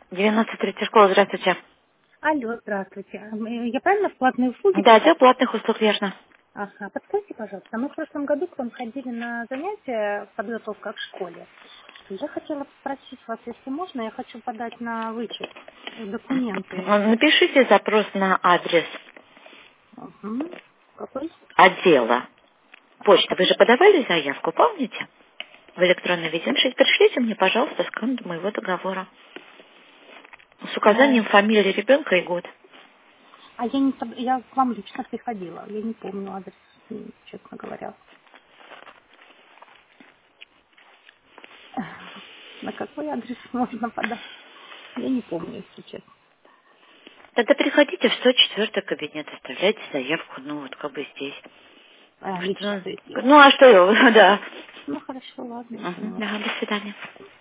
93-я школа, здравствуйте. Алло, здравствуйте. Я правильно в платные услуги Да, отдел пришла? платных услуг, верно. Ага, подскажите, пожалуйста, мы в прошлом году к вам ходили на занятия подготовка к школе. И я хотела спросить вас, если можно, я хочу подать на вычет документы. Напишите запрос на адрес Угу. Какой? отдела. Почта. Вы Какой? же подавали заявку, помните? В электронный вид. Пришлите мне, пожалуйста, скан моего договора. С указанием фамилии ребенка и год. А я не я к вам лично приходила. Я не помню адрес, честно говоря. На какой адрес можно подать? Я не помню, если честно. Тогда приходите в 104 кабинет, оставляйте заявку, ну вот как бы здесь. Лично, Что? то есть. Ну а что, да. Ну хорошо, ладно, я Мгм. поняла. Да, до свидания.